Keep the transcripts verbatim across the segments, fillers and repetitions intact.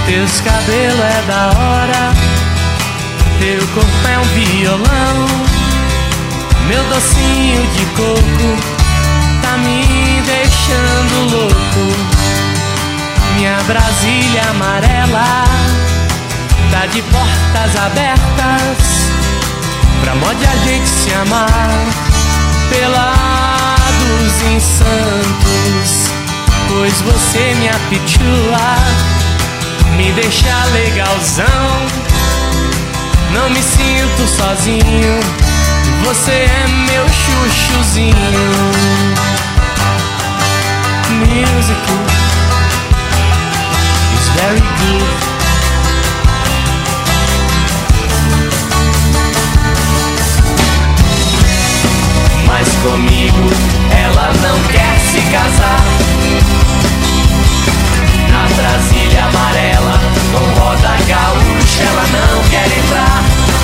Teus cabelos é da hora, teu corpo é um violão. Meu docinho de coco tá me deixando louco. Minha Brasília amarela tá de portas abertas pra modo de a gente se amar pelados em Santos. Pois você, minha pichula, me deixa legalzão. Não me sinto sozinho, você é meu chuchuzinho. Music is very good. Mas comigo ela não quer se casar. Na Brasília amarela, com roda gaúcha, ela não quer entrar.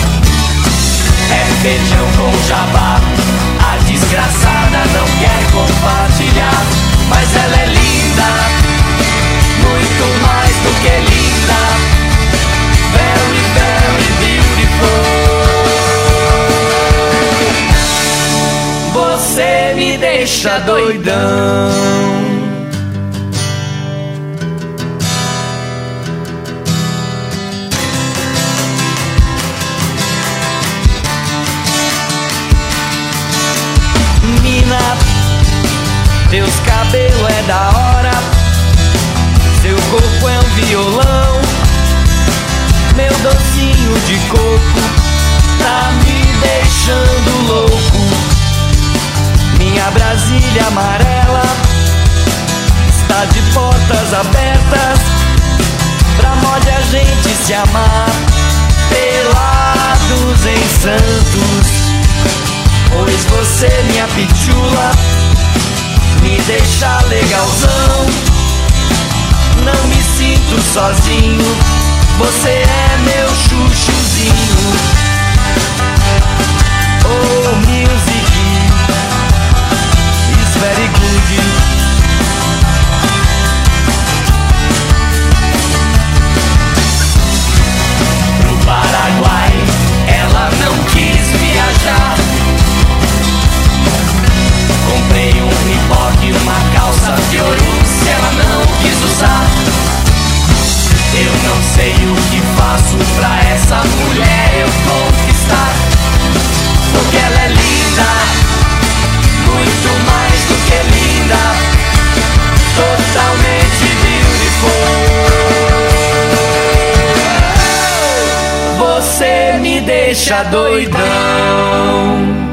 É feijão com jabá, a desgraçada não quer compartilhar. Mas ela é linda, muito mais do que linda. Very, very beautiful. Você me deixa doidão. Teus cabelos é da hora, seu corpo é um violão. Meu docinho de coco tá me deixando louco. Minha Brasília amarela está de portas abertas pra modo a gente se amar pelados em Santos. Pois você, minha pichula, me deixa legalzão. Não me sinto sozinho, você é meu chuchuzinho. Oh, music is very good. Pro Paraguai ela não quis viajar. Comprei um Reebok e uma calça Fiorucci, ela não quis usar. Eu não sei o que faço pra essa mulher eu conquistar. Porque ela é linda, muito mais do que linda. Totalmente beautiful. Você me deixa doidão.